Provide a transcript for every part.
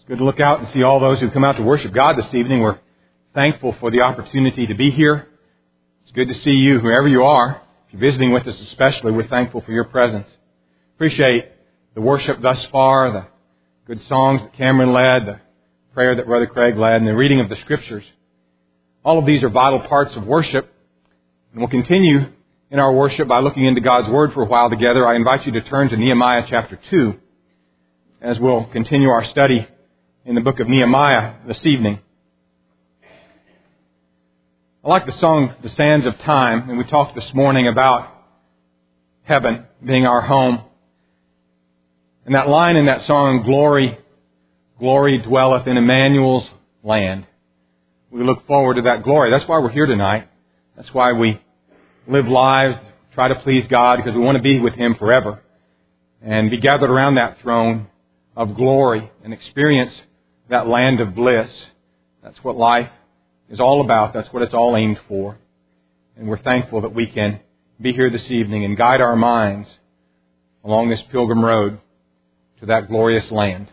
It's good to look out and see all those who come out to worship God this evening. We're thankful for the opportunity to be here. It's good to see you, whoever you are. If you're visiting with us especially, we're thankful for your presence. Appreciate the worship thus far, the good songs that Cameron led, the prayer that Brother Craig led, and the reading of the Scriptures. All of these are vital parts of worship. And we'll continue in our worship by looking into God's Word for a while together. I invite you to turn to Nehemiah chapter 2 as we'll continue our study in the book of Nehemiah this evening. I like the song, The Sands of Time, and we talked this morning about heaven being our home. And that line in that song, Glory, glory dwelleth in Emmanuel's land. We look forward to that glory. That's why we're here tonight. That's why we live lives, try to please God, because we want to be with Him forever and be gathered around that throne of glory and experience that land of bliss. That's what life is all about. That's what it's all aimed for. And we're thankful that we can be here this evening and guide our minds along this pilgrim road to that glorious land.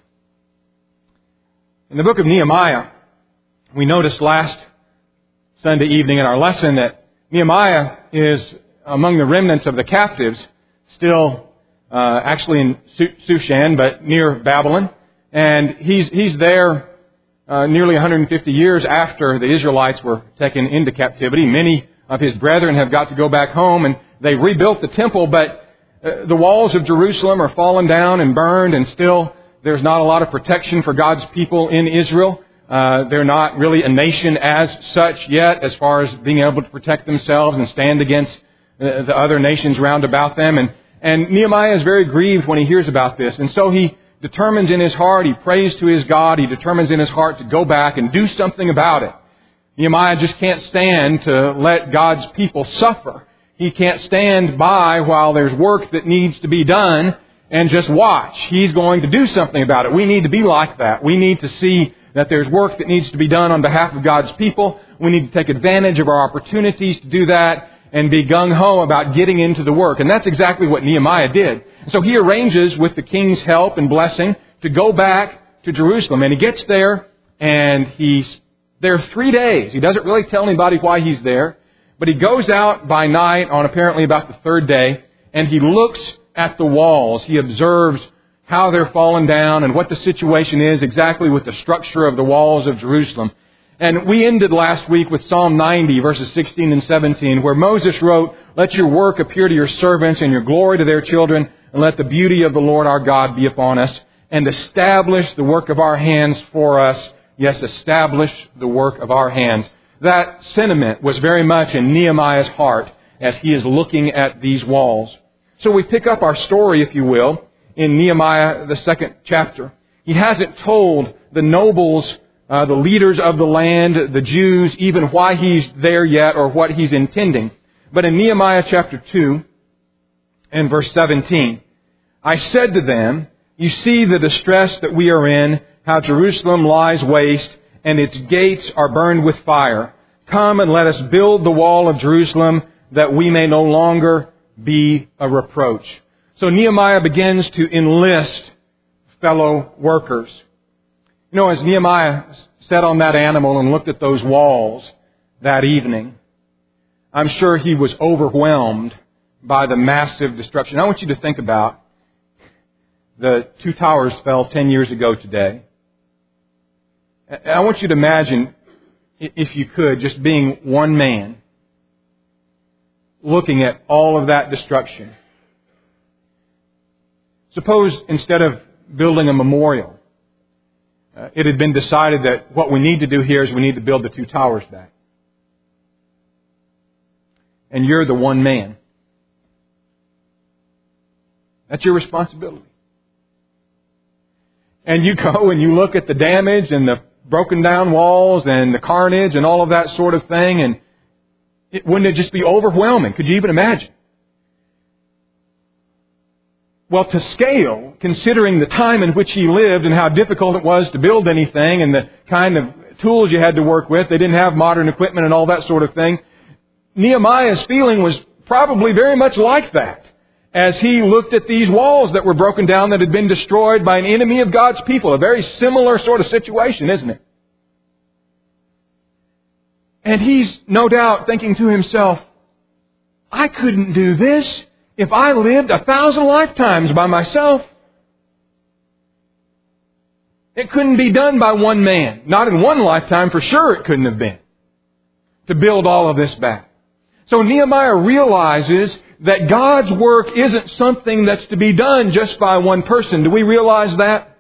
In the book of Nehemiah, we noticed last Sunday evening in our lesson that Nehemiah is among the remnants of the captives, still actually in Shushan, but near Babylon. And he's there nearly 150 years after the Israelites were taken into captivity. Many of his brethren have got to go back home, and they rebuilt the temple, but the walls of Jerusalem are fallen down and burned, and still there's not a lot of protection for God's people in Israel. They're not really a nation as such yet, as far as being able to protect themselves and stand against the other nations round about them. And Nehemiah is very grieved when he hears about this. And so he determines in his heart, he prays to his God, he determines in his heart to go back and do something about it. Nehemiah just can't stand to let God's people suffer. He can't stand by while there's work that needs to be done and just watch. He's going to do something about it. We need to be like that. We need to see that there's work that needs to be done on behalf of God's people. We need to take advantage of our opportunities to do that and be gung-ho about getting into the work. And that's exactly what Nehemiah did. So he arranges, with the king's help and blessing, to go back to Jerusalem. And he gets there, and he's there 3 days. He doesn't really tell anybody why he's there. But he goes out by night on apparently about the third day, and he looks at the walls. He observes how they're fallen down and what the situation is exactly with the structure of the walls of Jerusalem. And we ended last week with Psalm 90, verses 16 and 17, where Moses wrote, "Let your work appear to your servants and your glory to their children, and let the beauty of the Lord our God be upon us, and establish the work of our hands for us." Yes, establish the work of our hands. That sentiment was very much in Nehemiah's heart as he is looking at these walls. So we pick up our story, if you will, in Nehemiah, the 2nd chapter. He hasn't told the nobles, the leaders of the land, the Jews, even why he's there yet or what he's intending. But in Nehemiah chapter 2 and verse 17, "I said to them, you see the distress that we are in, how Jerusalem lies waste, and its gates are burned with fire. Come and let us build the wall of Jerusalem, that we may no longer be a reproach." So Nehemiah begins to enlist fellow workers. You know, as Nehemiah sat on that animal and looked at those walls that evening, I'm sure he was overwhelmed by the massive destruction. I want you to think about the two towers fell 10 years ago today. I want you to imagine, if you could, just being one man looking at all of that destruction. Suppose instead of building a memorial, it had been decided that what we need to do here is we need to build the two towers back. And you're the one man. That's your responsibility. And you go and you look at the damage and the broken down walls and the carnage and all of that sort of thing, and wouldn't it just be overwhelming? Could you even imagine? Well, to scale, considering the time in which he lived and how difficult it was to build anything and the kind of tools you had to work with, they didn't have modern equipment and all that sort of thing, Nehemiah's feeling was probably very much like that. as he looked at these walls that were broken down that had been destroyed by an enemy of God's people. A very similar sort of situation, isn't it? And he's no doubt thinking to himself, I couldn't do this if I lived 1,000 lifetimes by myself. It couldn't be done by one man. Not in one lifetime, for sure it couldn't have been. To build all of this back. So Nehemiah realizes that God's work isn't something that's to be done just by one person. Do we realize that?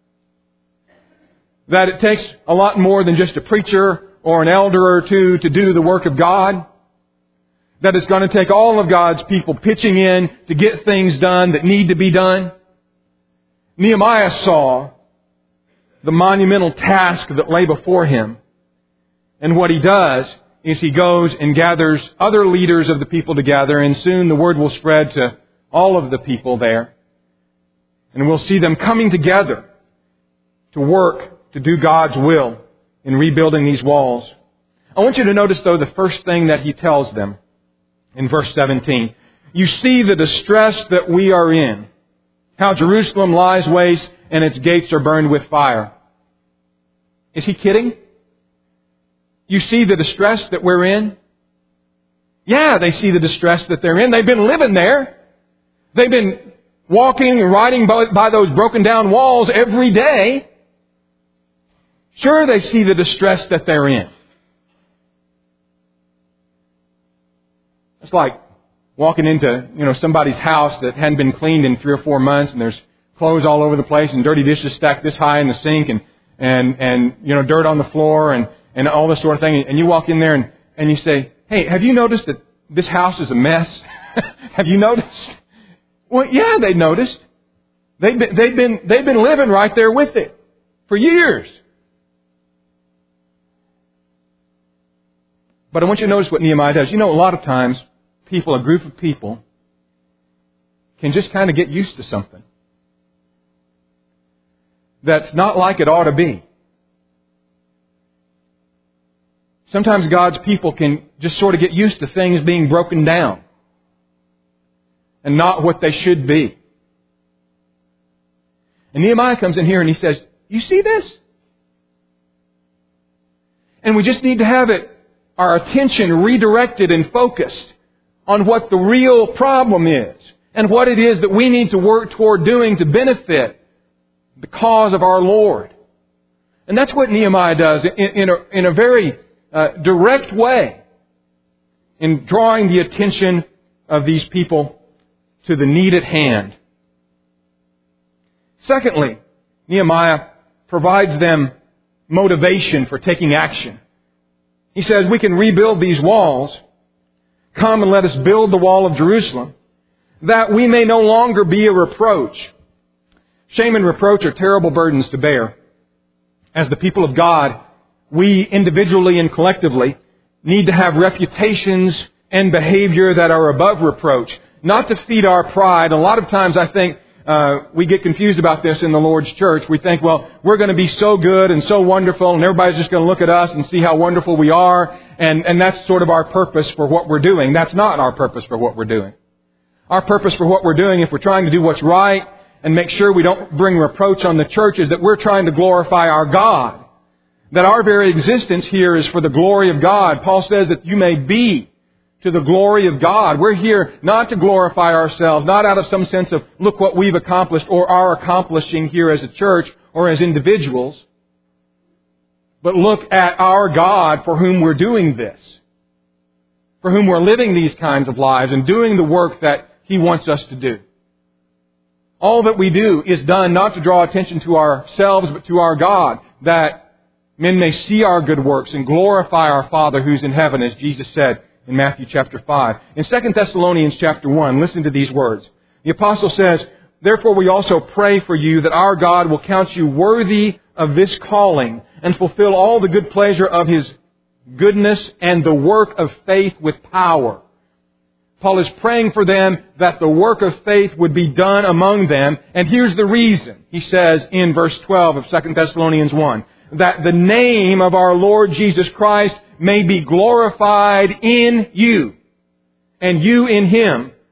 That it takes a lot more than just a preacher or an elder or two to do the work of God? That it's going to take all of God's people pitching in to get things done that need to be done? Nehemiah saw the monumental task that lay before him. And what he does is he goes and gathers other leaders of the people together, and soon the word will spread to all of the people there. And we'll see them coming together to work to do God's will in rebuilding these walls. I want you to notice, though, the first thing that he tells them in verse 17. You see the distress that we are in, how Jerusalem lies waste and its gates are burned with fire. Is he kidding? You see the distress that we're in? Yeah, they see the distress that they're in. They've been living there. They've been walking and riding by those broken down walls every day. Sure, they see the distress that they're in. It's like walking into, somebody's house that hadn't been cleaned in 3 or 4 months, and there's clothes all over the place and dirty dishes stacked this high in the sink and dirt on the floor and all this sort of thing. And you walk in there and you say, hey, have you noticed that this house is a mess? Have you noticed? Well, yeah, they noticed. They've been living right there with it for years. But I want you to notice what Nehemiah does. A lot of times, a group of people, can just kind of get used to something that's not like it ought to be. Sometimes God's people can just sort of get used to things being broken down and not what they should be. And Nehemiah comes in here and he says, you see this? And we just need to have our attention redirected and focused on what the real problem is and what it is that we need to work toward doing to benefit the cause of our Lord. And that's what Nehemiah does in a very direct way in drawing the attention of these people to the need at hand. Secondly, Nehemiah provides them motivation for taking action. He says, we can rebuild these walls. Come and let us build the wall of Jerusalem, that we may no longer be a reproach. Shame and reproach are terrible burdens to bear. As the people of God, we individually and collectively need to have reputations and behavior that are above reproach, not to feed our pride. A lot of times I think we get confused about this in the Lord's church. We think, well, we're going to be so good and so wonderful, and everybody's just going to look at us and see how wonderful we are, and that's sort of our purpose for what we're doing. That's not our purpose for what we're doing. Our purpose for what we're doing, if we're trying to do what's right and make sure we don't bring reproach on the church, is that we're trying to glorify our God. That our very existence here is for the glory of God. Paul says that you may be to the glory of God. We're here not to glorify ourselves, not out of some sense of look what we've accomplished or are accomplishing here as a church or as individuals, but look at our God for whom we're doing this, for whom we're living these kinds of lives and doing the work that He wants us to do. All that we do is done not to draw attention to ourselves, but to our God, that men may see our good works and glorify our Father who's in heaven, as Jesus said in Matthew chapter 5. In 2 Thessalonians chapter 1, listen to these words. The apostle says, therefore we also pray for you that our God will count you worthy of this calling and fulfill all the good pleasure of His goodness and the work of faith with power. Paul is praying for them that the work of faith would be done among them. And here's the reason. He says in verse 12 of 2 Thessalonians 1, that the name of our Lord Jesus Christ may be glorified in you, and you in Him,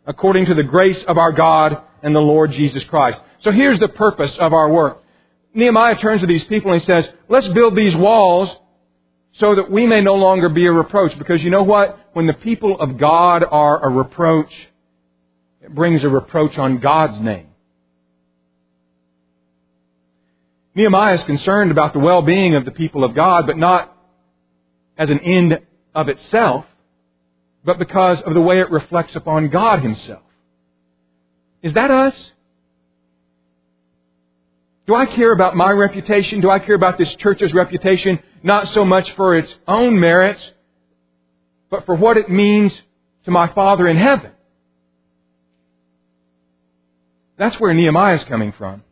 according to the grace of our God and the Lord Jesus Christ. So here's the purpose of our work. Nehemiah turns to these people and he says, let's build these walls so that we may no longer be a reproach. Because you know what? When the people of God are a reproach, it brings a reproach on God's name. Nehemiah is concerned about the well-being of the people of God, but not as an end of itself, but because of the way it reflects upon God Himself. Is that us? Do I care about my reputation? Do I care about this church's reputation? Not so much for its own merits, but for what it means to my Father in heaven. That's where Nehemiah is coming from.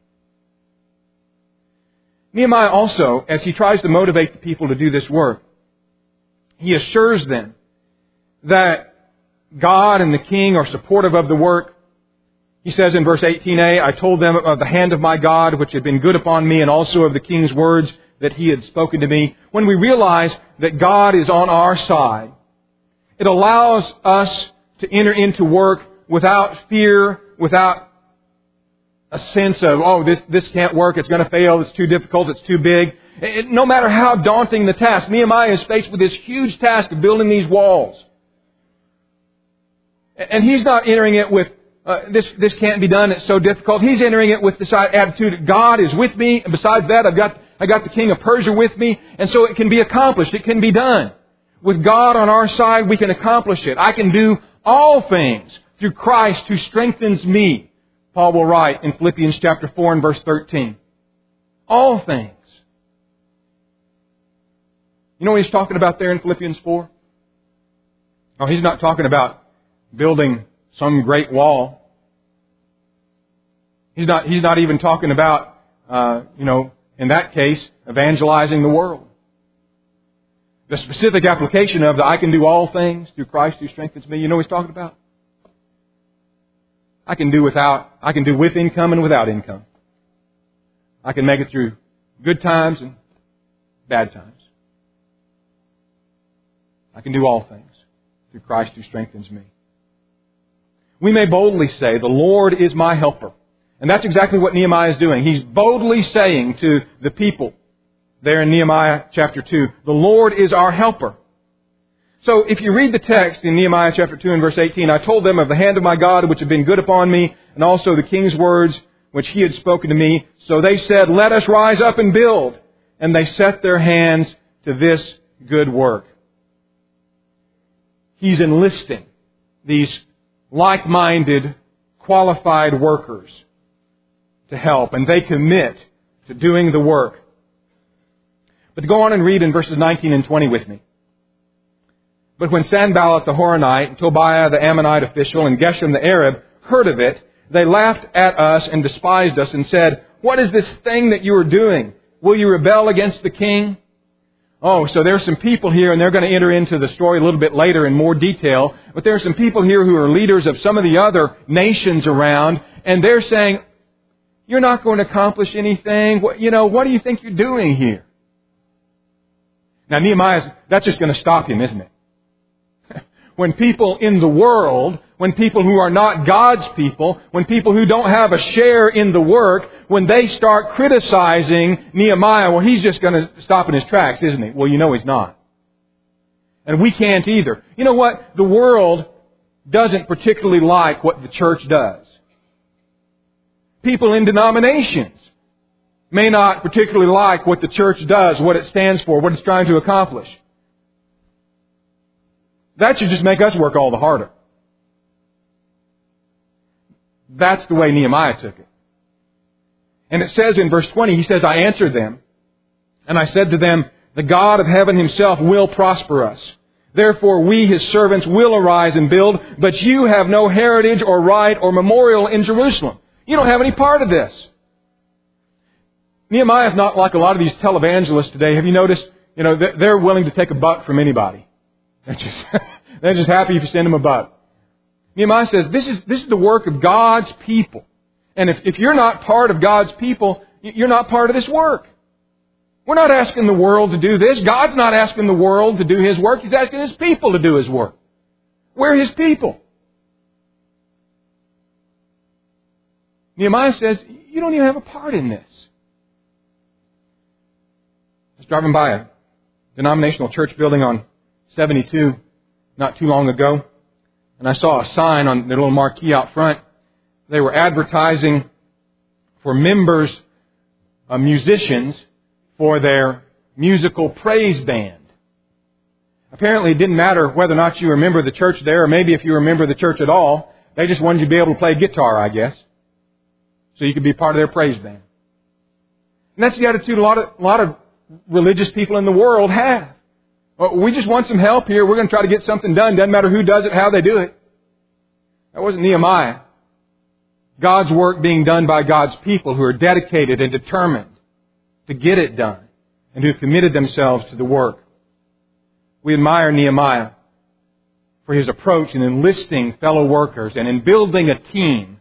Nehemiah also, as he tries to motivate the people to do this work, he assures them that God and the king are supportive of the work. He says in verse 18a, I told them of the hand of my God, which had been good upon me, and also of the king's words that he had spoken to me. When we realize that God is on our side, it allows us to enter into work without fear, without a sense of, this can't work, it's going to fail, it's too difficult, it's too big. No matter how daunting the task, Nehemiah is faced with this huge task of building these walls. And he's not entering it with, this can't be done, it's so difficult. He's entering it with this attitude, God is with me, and besides that, I got the king of Persia with me, and so it can be accomplished, it can be done. With God on our side, we can accomplish it. I can do all things through Christ who strengthens me. Paul will write in Philippians chapter 4 and verse 13. All things. You know what he's talking about there in Philippians 4? Oh, he's not talking about building some great wall. He's not even talking about, in that case, evangelizing the world. The specific application of the I can do all things through Christ who strengthens me. You know what he's talking about? I can do with income and without income. I can make it through good times and bad times. I can do all things through Christ who strengthens me. We may boldly say, the Lord is my helper. And that's exactly what Nehemiah is doing. He's boldly saying to the people there in Nehemiah chapter 2, the Lord is our helper. So if you read the text in Nehemiah chapter 2 and verse 18, I told them of the hand of my God which had been good upon me, and also the king's words which he had spoken to me. So they said, let us rise up and build. And they set their hands to this good work. He's enlisting these like-minded, qualified workers to help, and they commit to doing the work. But go on and read in verses 19 and 20 with me. But when Sanballat the Horonite, and Tobiah the Ammonite official, and Geshem the Arab heard of it, they laughed at us and despised us and said, what is this thing that you are doing? Will you rebel against the king? Oh, so there's some people here, and they're going to enter into the story a little bit later in more detail, but there are some people here who are leaders of some of the other nations around, and they're saying, you're not going to accomplish anything. What do you think you're doing here? Now, that's just going to stop him, isn't it? When people in the world, when people who are not God's people, when people who don't have a share in the work, when they start criticizing Nehemiah, well, he's just going to stop in his tracks, isn't he? Well, you know he's not. And we can't either. You know what? The world doesn't particularly like what the church does. People in denominations may not particularly like what the church does, what it stands for, what it's trying to accomplish. That should just make us work all the harder. That's the way Nehemiah took it. And it says in verse 20, he says, I answered them, and I said to them, the God of heaven himself will prosper us. Therefore we, his servants, will arise and build, but you have no heritage or right or memorial in Jerusalem. You don't have any part of this. Nehemiah is not like a lot of these televangelists today. Have you noticed, they're willing to take a buck from anybody. They're just happy if you send them a buck. Nehemiah says, this is the work of God's people. And if you're not part of God's people, you're not part of this work. We're not asking the world to do this. God's not asking the world to do His work. He's asking His people to do His work. We're His people. Nehemiah says, you don't even have a part in this. I was driving by a denominational church building on 72 not too long ago, and I saw a sign on their little marquee out front. They were advertising for members, musicians, for their musical praise band. Apparently it didn't matter whether or not you were a member of the church there, or maybe if you were a member of the church at all. They just wanted you to be able to play guitar, I guess, so you could be part of their praise band. And that's the attitude a lot of religious people in the world have. Well, we just want some help here. We're going to try to get something done. Doesn't matter who does it, how they do it. That wasn't Nehemiah. God's work being done by God's people who are dedicated and determined to get it done and who have committed themselves to the work. We admire Nehemiah for his approach in enlisting fellow workers and in building a team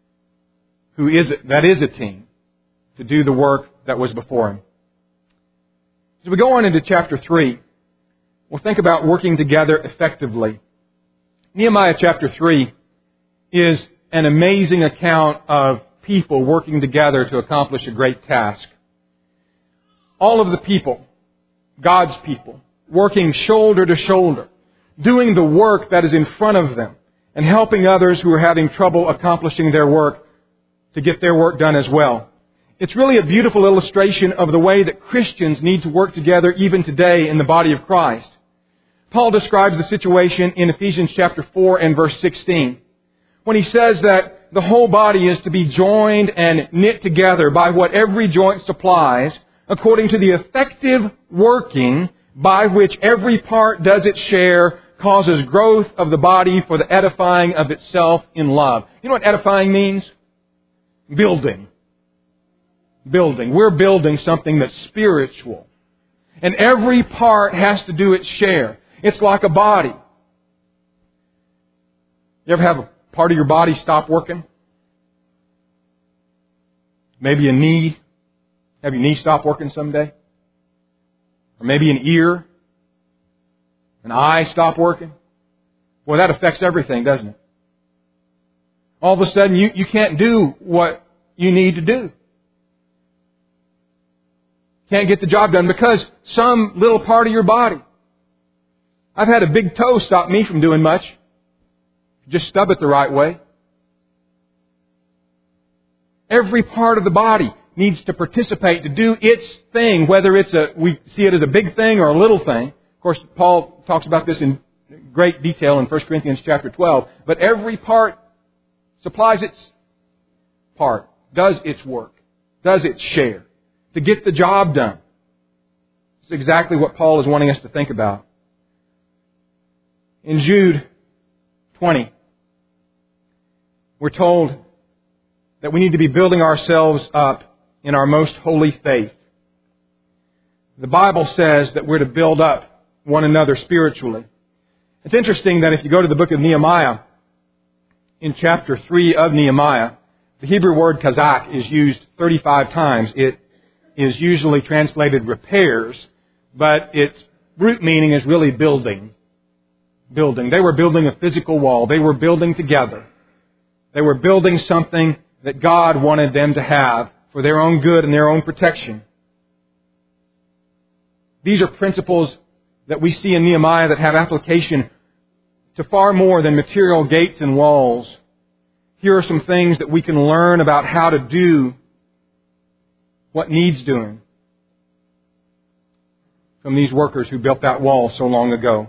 that is a team to do the work that was before him. As we go on into chapter 3, we'll think about working together effectively. Nehemiah chapter 3 is an amazing account of people working together to accomplish a great task. All of the people, God's people, working shoulder to shoulder, doing the work that is in front of them, and helping others who are having trouble accomplishing their work to get their work done as well. It's really a beautiful illustration of the way that Christians need to work together even today in the body of Christ. Paul describes the situation in Ephesians chapter 4 and verse 16, when he says that the whole body is to be joined and knit together by what every joint supplies, according to the effective working by which every part does its share, causes growth of the body for the edifying of itself in love. You know what edifying means? Building. Building. We're building something that's spiritual. And every part has to do its share. It's like a body. You ever have a part of your body stop working? Maybe a knee. Have your knee stop working someday? Or maybe an ear, an eye stop working? Well, that affects everything, doesn't it? All of a sudden, you can't do what you need to do. Can't get the job done because some little part of your body. I've had a big toe stop me from doing much. Just stub it the right way. Every part of the body needs to participate to do its thing, whether we see it as a big thing or a little thing. Of course, Paul talks about this in great detail in 1 Corinthians chapter 12. But every part supplies its part, does its work, does its share to get the job done. It's exactly what Paul is wanting us to think about. In Jude 20, we're told that we need to be building ourselves up in our most holy faith. The Bible says that we're to build up one another spiritually. It's interesting that if you go to the book of Nehemiah, in chapter 3 of Nehemiah, the Hebrew word kazak is used 35 times. It is usually translated repairs, but its root meaning is really building. Building. They were building a physical wall. They were building together. They were building something that God wanted them to have for their own good and their own protection. These are principles that we see in Nehemiah that have application to far more than material gates and walls. Here are some things that we can learn about how to do what needs doing from these workers who built that wall so long ago.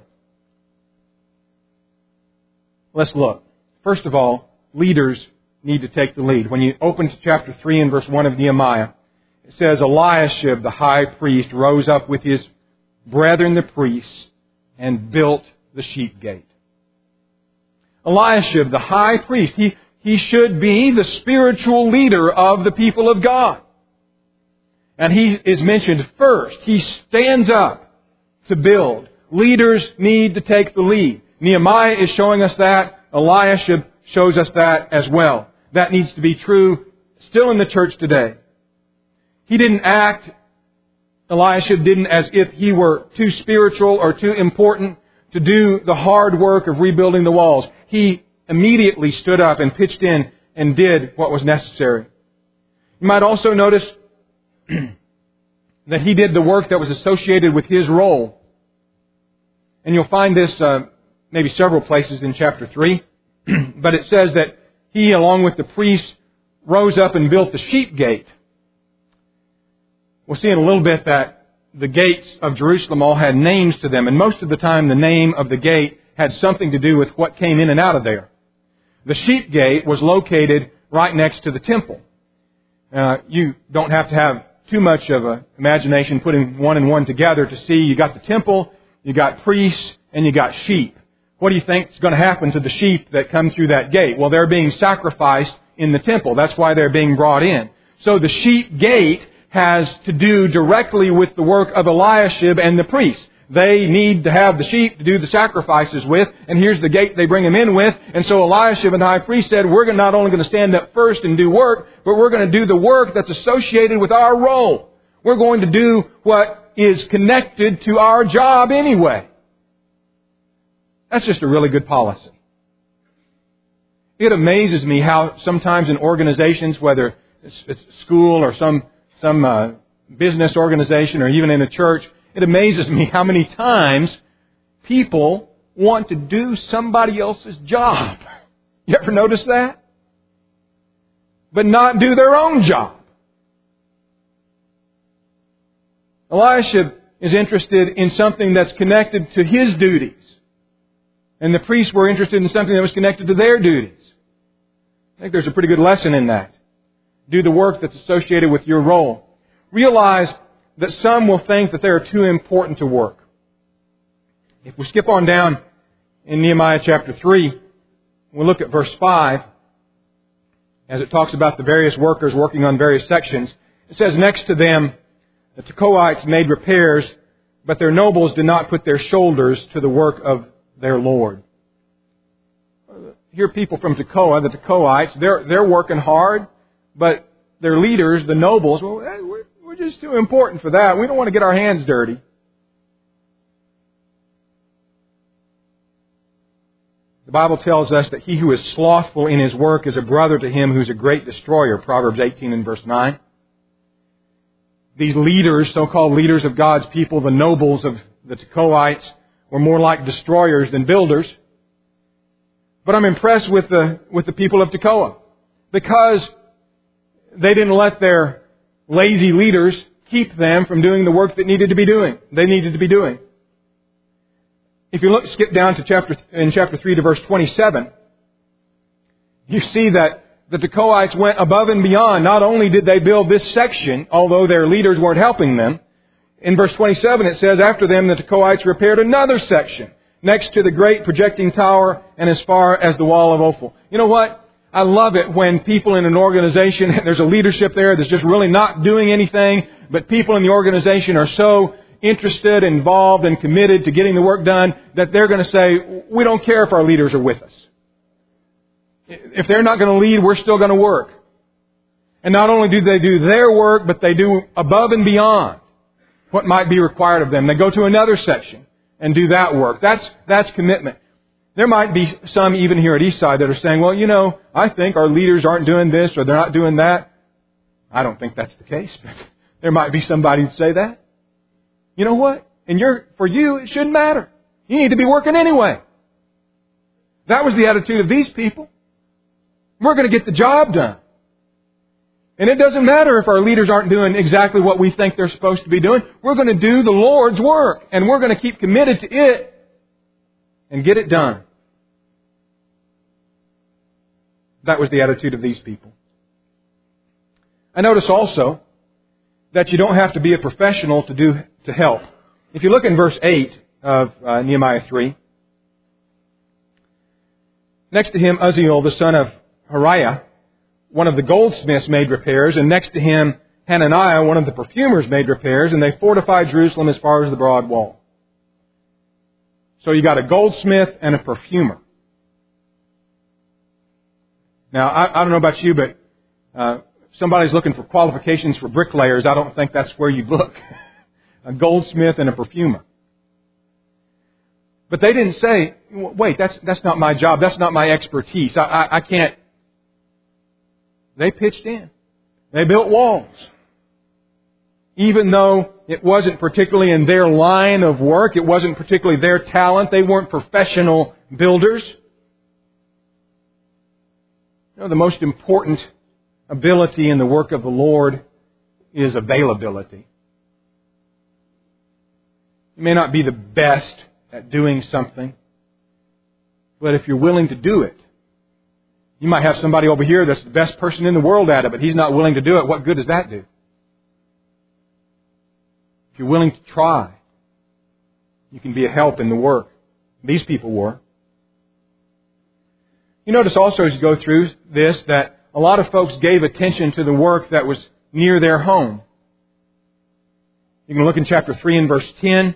Let's look. First of all, leaders need to take the lead. When you open to chapter 3 and verse 1 of Nehemiah, it says, Eliashib, the high priest, rose up with his brethren the priests and built the sheep gate. Eliashib, the high priest, he should be the spiritual leader of the people of God. And he is mentioned first. He stands up to build. Leaders need to take the lead. Nehemiah is showing us that. Eliashib shows us that as well. That needs to be true still in the church today. Eliashib didn't as if he were too spiritual or too important to do the hard work of rebuilding the walls. He immediately stood up and pitched in and did what was necessary. You might also notice that he did the work that was associated with his role. And you'll find this maybe several places in chapter 3. But it says that he, along with the priests, rose up and built the sheep gate. We'll see in a little bit that the gates of Jerusalem all had names to them. And most of the time the name of the gate had something to do with what came in and out of there. The sheep gate was located right next to the temple. You don't have to have too much of an imagination putting one and one together to see you got the temple, you got priests, and you got sheep. What do you think is going to happen to the sheep that come through that gate? Well, they're being sacrificed in the temple. That's why they're being brought in. So the sheep gate has to do directly with the work of Eliashib and the priests. They need to have the sheep to do the sacrifices with, and here's the gate they bring them in with. And so Eliashib and the high priest said, we're not only going to stand up first and do work, but we're going to do the work that's associated with our role. We're going to do what is connected to our job anyway. That's just a really good policy. It amazes me how sometimes in organizations, whether it's school or some business organization or even in a church, it amazes me how many times people want to do somebody else's job. You ever notice that? But not do their own job. Eliashib is interested in something that's connected to his duties. And the priests were interested in something that was connected to their duties. I think there's a pretty good lesson in that. Do the work that's associated with your role. Realize that some will think that they are too important to work. If we skip on down in Nehemiah chapter 3, we'll look at verse 5, as it talks about the various workers working on various sections. It says, next to them, the Tekoites made repairs, but their nobles did not put their shoulders to the work of their Lord. Here people from Tekoa, the Tekoites, they're working hard, but their leaders, the nobles, well, we're just too important for that. We don't want to get our hands dirty. The Bible tells us that he who is slothful in his work is a brother to him who's a great destroyer, Proverbs 18 and verse 9. These leaders, so-called leaders of God's people, the nobles of the Tekoites, were more like destroyers than builders. But I'm impressed with the people of Tekoa because they didn't let their lazy leaders keep them from doing the work that needed to be doing. They needed to be doing. If you skip down to chapter 3 to verse 27, you see that the Tekoites went above and beyond. Not only did they build this section, although their leaders weren't helping them. In verse 27 it says, after them the Tekoites repaired another section next to the great projecting tower and as far as the wall of Ophel. You know what? I love it when people in an organization, there's a leadership there that's just really not doing anything, but people in the organization are so interested, involved, and committed to getting the work done that they're going to say, we don't care if our leaders are with us. If they're not going to lead, we're still going to work. And not only do they do their work, but they do above and beyond what might be required of them. They go to another section and do that work. That's commitment. There might be some even here at Eastside that are saying, well, you know, I think our leaders aren't doing this or they're not doing that. I don't think that's the case, but there might be somebody who'd say that. You know what? For you, it shouldn't matter. You need to be working anyway. That was the attitude of these people. We're going to get the job done. And it doesn't matter if our leaders aren't doing exactly what we think they're supposed to be doing. We're going to do the Lord's work. And we're going to keep committed to it and get it done. That was the attitude of these people. I notice also that you don't have to be a professional to help. If you look in verse 8 of Nehemiah 3, next to him Uzziel, the son of Hariah, one of the goldsmiths, made repairs, and next to him Hananiah, one of the perfumers, made repairs, and they fortified Jerusalem as far as the broad wall. So you got a goldsmith and a perfumer. Now, I don't know about you, but somebody's looking for qualifications for bricklayers. I don't think that's where you look. A goldsmith and a perfumer. But they didn't say, wait, that's not my job. That's not my expertise. I can't They pitched in. They built walls. Even though it wasn't particularly in their line of work, it wasn't particularly their talent, they weren't professional builders. You know, the most important ability in the work of the Lord is availability. You may not be the best at doing something, but if you're willing to do it, you might have somebody over here that's the best person in the world at it, but he's not willing to do it. What good does that do? If you're willing to try, you can be a help in the work. These people were. You notice also as you go through this that a lot of folks gave attention to the work that was near their home. You can look in chapter 3 and verse 10.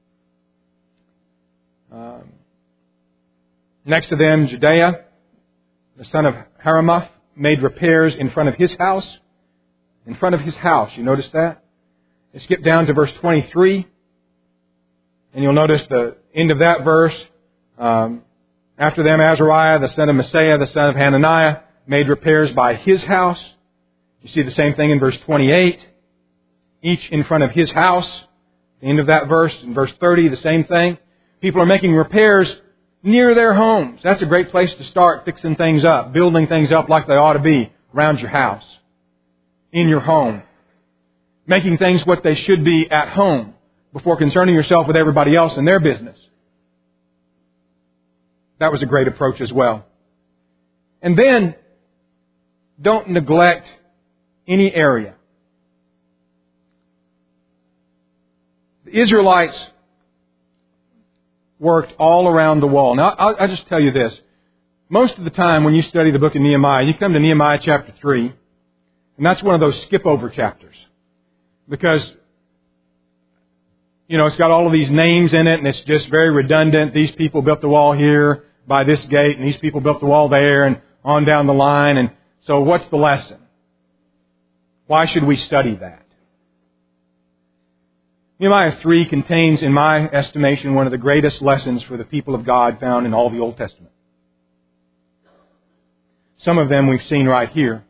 Next to them, Judea, the son of Haramuth, made repairs in front of his house. In front of his house, you notice that? You skip down to verse 23, and you'll notice the end of that verse. After them, Azariah, the son of Messiah, the son of Hananiah, made repairs by his house. You see the same thing in verse 28. Each in front of his house. The end of that verse. In verse 30, the same thing. People are making repairs near their homes. That's a great place to start fixing things up, building things up like they ought to be around your house, in your home. Making things what they should be at home before concerning yourself with everybody else and their business. That was a great approach as well. And then, don't neglect any area. The Israelites worked all around the wall. Now, I'll just tell you this. Most of the time when you study the book of Nehemiah, you come to Nehemiah chapter 3, and that's one of those skip-over chapters. Because, you know, it's got all of these names in it, and it's just very redundant. These people built the wall here by this gate, and these people built the wall there, and on down the line. And so what's the lesson? Why should we study that? Nehemiah 3 contains, in my estimation, one of the greatest lessons for the people of God found in all the Old Testament. Some of them we've seen right here.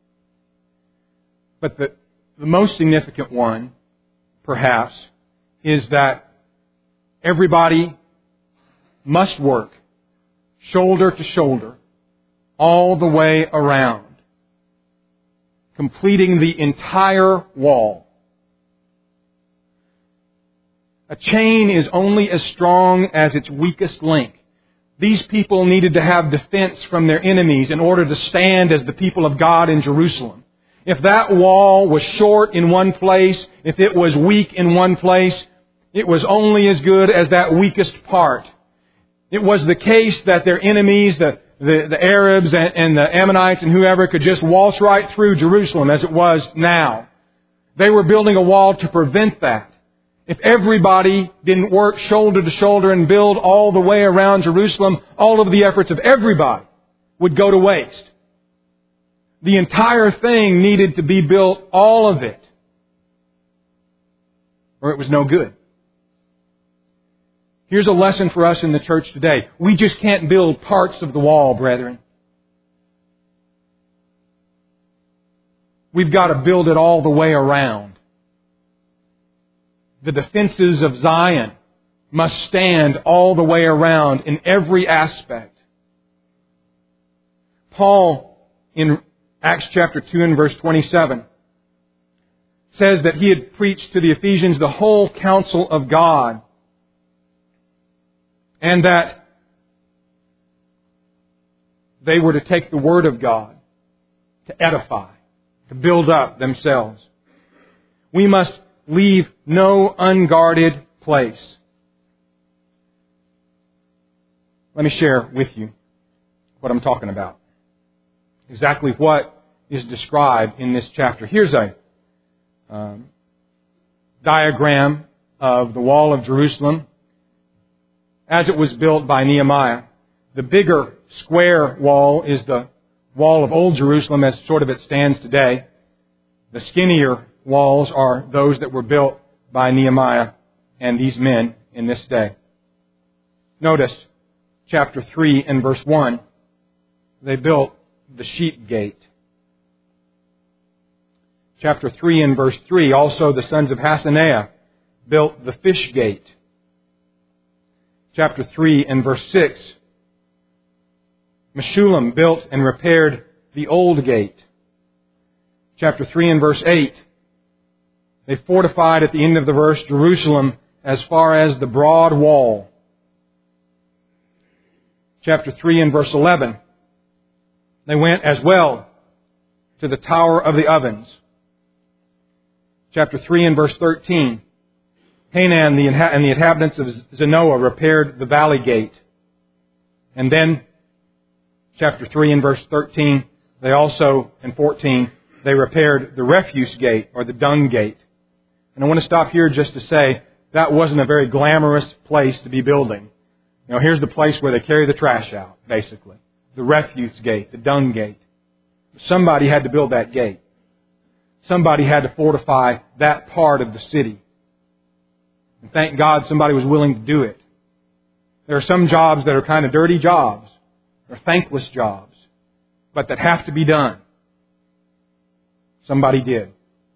But the most significant one, perhaps, is that everybody must work shoulder to shoulder all the way around, completing the entire wall. A chain is only as strong as its weakest link. These people needed to have defense from their enemies in order to stand as the people of God in Jerusalem. If that wall was short in one place, if it was weak in one place, it was only as good as that weakest part. It was the case that their enemies, the Arabs and the Ammonites and whoever, could just waltz right through Jerusalem as it was now. They were building a wall to prevent that. If everybody didn't work shoulder to shoulder and build all the way around Jerusalem, all of the efforts of everybody would go to waste. The entire thing needed to be built, all of it, or it was no good. Here's a lesson for us in the church today. We just can't build parts of the wall, brethren. We've got to build it all the way around. The defenses of Zion must stand all the way around in every aspect. Paul, in Acts chapter 2 and verse 27, says that he had preached to the Ephesians the whole counsel of God, and that they were to take the Word of God to edify, to build up themselves. We must leave no unguarded place. Let me share with you what I'm talking about. Exactly what is described in this chapter. Here's a diagram of the wall of Jerusalem as it was built by Nehemiah. The bigger square wall is the wall of Old Jerusalem as sort of it stands today. The skinnier walls are those that were built by Nehemiah and these men in this day. Notice chapter 3 and verse 1. They built the sheep gate. Chapter 3 and verse 3, also the sons of Hassenaah built the fish gate. Chapter 3 and verse 6, Meshullam built and repaired the old gate. Chapter 3 and verse 8, they fortified at the end of the verse Jerusalem as far as the broad wall. Chapter 3 and verse 11, they went as well to the Tower of the Ovens. Chapter 3 and verse 13, Hanan and the inhabitants of Zanoah repaired the valley gate. And then, chapter 3 and verse 13, they also, and 14, they repaired the refuse gate, or the dung gate. And I want to stop here just to say, that wasn't a very glamorous place to be building. You know, here's the place where they carry the trash out, basically. The refuse gate, the dung gate. Somebody had to build that gate. Somebody had to fortify that part of the city. And thank God somebody was willing to do it. There are some jobs that are kind of dirty jobs, or thankless jobs, but that have to be done. Somebody did.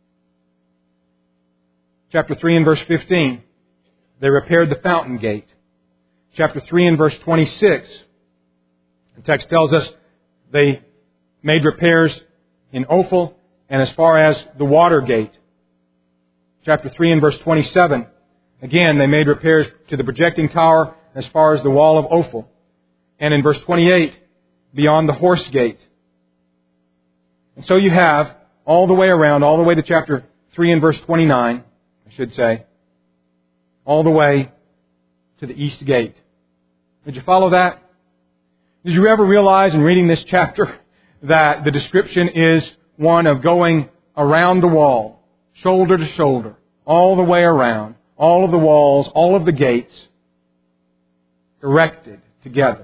Chapter 3 and verse 15, they repaired the fountain gate. Chapter 3 and verse 26, the text tells us they made repairs in Ophel and as far as the water gate. Chapter 3 and verse 27, again, they made repairs to the projecting tower as far as the wall of Ophel. And in verse 28, beyond the horse gate. And so you have, all the way around, all the way to chapter 3 and verse 29, I should say, all the way to the east gate. Did you follow that? Did you ever realize in reading this chapter that the description is one of going around the wall, shoulder to shoulder, all the way around, all of the walls, all of the gates, erected together?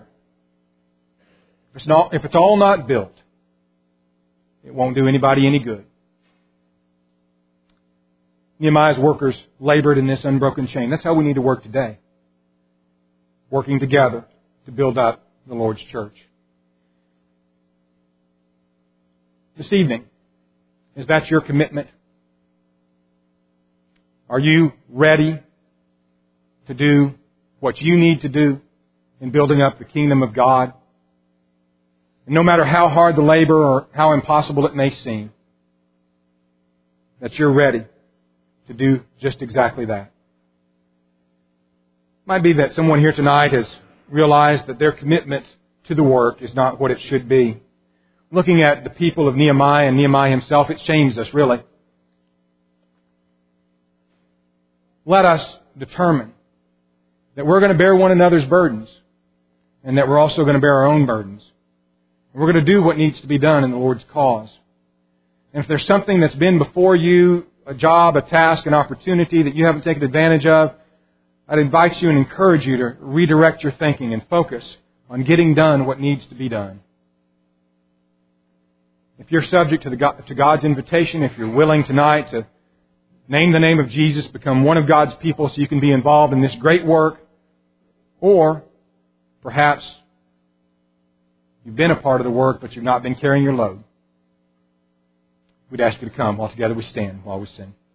If it's all not built, it won't do anybody any good. Nehemiah's workers labored in this unbroken chain. That's how we need to work today. Working together to build up the Lord's church. This evening, is that your commitment? Are you ready to do what you need to do in building up the kingdom of God? And no matter how hard the labor or how impossible it may seem, that you're ready to do just exactly that. It might be that someone here tonight has realized that their commitment to the work is not what it should be. Looking at the people of Nehemiah and Nehemiah himself, it changed us, really. Let us determine that we're going to bear one another's burdens and that we're also going to bear our own burdens. We're going to do what needs to be done in the Lord's cause. And if there's something that's been before you, a job, a task, an opportunity that you haven't taken advantage of, I'd invite you and encourage you to redirect your thinking and focus on getting done what needs to be done. If you're subject to God's invitation, if you're willing tonight to name the name of Jesus, become one of God's people so you can be involved in this great work, or perhaps you've been a part of the work, but you've not been carrying your load, we'd ask you to come while together we stand while we sing.